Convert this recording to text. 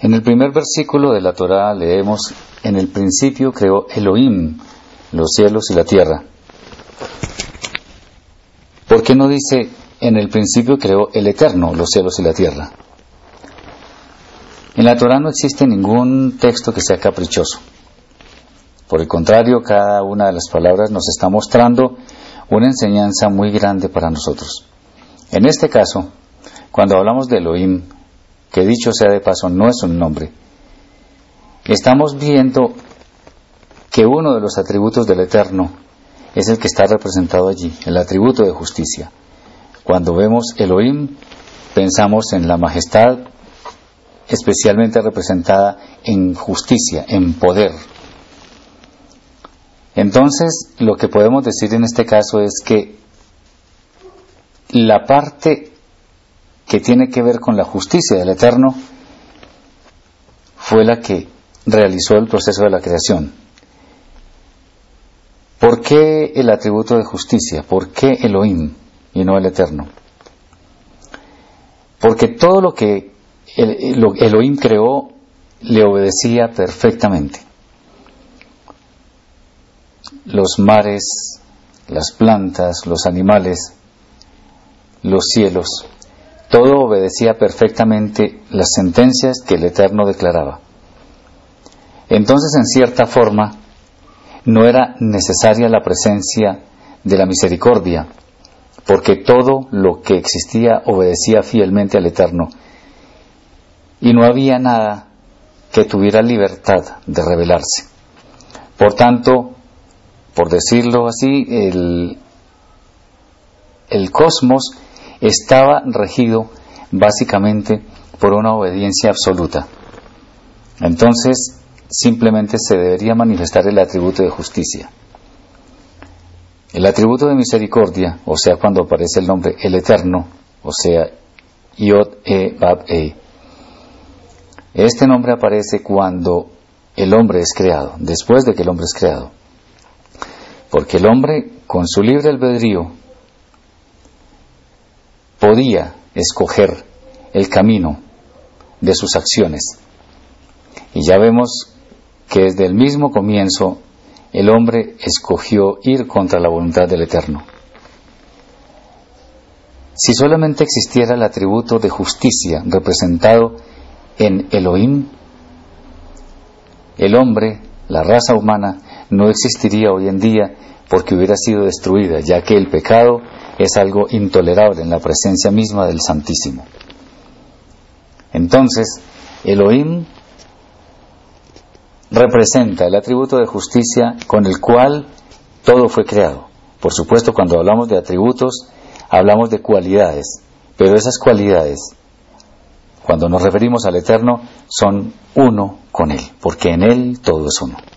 En el primer versículo de la Torá leemos: en el principio creó Elohim los cielos y la tierra. ¿Por qué no dice en el principio creó el Eterno los cielos y la tierra? En la Torá no existe ningún texto que sea caprichoso. Por el contrario, cada una de las palabras nos está mostrando una enseñanza muy grande para nosotros. En este caso, cuando hablamos de Elohim, que dicho sea de paso no es un nombre, estamos viendo que uno de los atributos del Eterno es el que está representado allí, el atributo de justicia. Cuando vemos Elohim, pensamos en la majestad, especialmente representada en justicia, en poder. Entonces, lo que podemos decir en este caso es que la parte que tiene que ver con la justicia del Eterno fue la que realizó el proceso de la creación. ¿Por qué el atributo de justicia? ¿Por qué Elohim y no el Eterno? Porque todo lo que Elohim creó le obedecía perfectamente. Los mares, las plantas, los animales, los cielos, todo obedecía perfectamente las sentencias que el Eterno declaraba. Entonces, en cierta forma, no era necesaria la presencia de la misericordia, porque todo lo que existía obedecía fielmente al Eterno, y no había nada que tuviera libertad de rebelarse. Por tanto, por decirlo así, el cosmos estaba regido básicamente por una obediencia absoluta. Entonces, simplemente se debería manifestar el atributo de justicia. El atributo de misericordia, o sea, cuando aparece el nombre el Eterno, o sea, Yod-E-Vav-E. Este nombre aparece cuando el hombre es creado, después de que el hombre es creado. Porque el hombre, con su libre albedrío, podía escoger el camino de sus acciones. Y ya vemos que desde el mismo comienzo el hombre escogió ir contra la voluntad del Eterno. Si solamente existiera el atributo de justicia representado en Elohim, el hombre, la raza humana, no existiría hoy en día porque hubiera sido destruida, ya que el pecado es algo intolerable en la presencia misma del Santísimo. Entonces, Elohim representa el atributo de justicia con el cual todo fue creado. Por supuesto, cuando hablamos de atributos, hablamos de cualidades, pero esas cualidades, cuando nos referimos al Eterno, son uno con Él, porque en Él todo es uno.